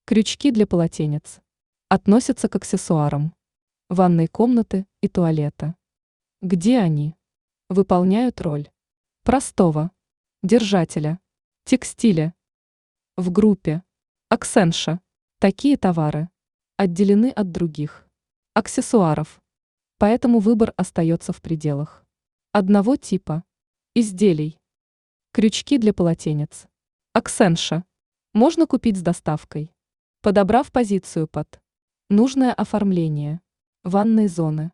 Крючки для полотенец. Относятся к аксессуарам ванной комнаты и туалета. Где они? Выполняют роль простого держателя текстиля. В группе Аксенша такие товары отделены от других аксессуаров, поэтому выбор остается в пределах одного типа изделий. Крючки для полотенец. Аксенша можно купить с доставкой, подобрав позицию под нужное оформление ванной зоны.